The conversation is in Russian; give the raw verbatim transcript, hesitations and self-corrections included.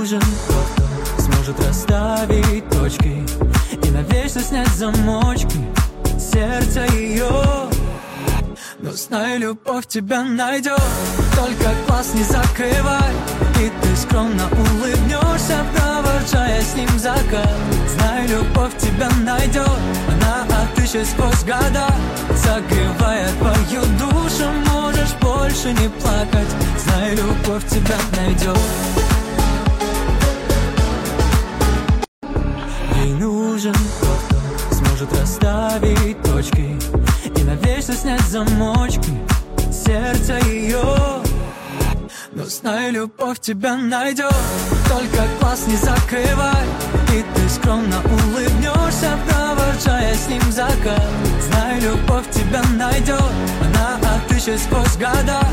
нужен тот, кто сможет расставить точки и навечно снять замочки сердца ее. Но знай, любовь тебя найдет, только глаз не закрывай, и ты скромно улыбнешься, провожая с ним закат. Знай, любовь тебя найдет, она отыщет сквозь года, согревая твою душу, можешь больше не плакать. Знай, любовь тебя найдет. Ей нужен тот, кто сможет расставить точки и навечно снять замочки сердца ее. Но знай, любовь тебя найдет, только глаз не закрывай, и ты скромно улыбнешься, провожая с ним закат. Знай, любовь тебя найдет, она отыщет сквозь года,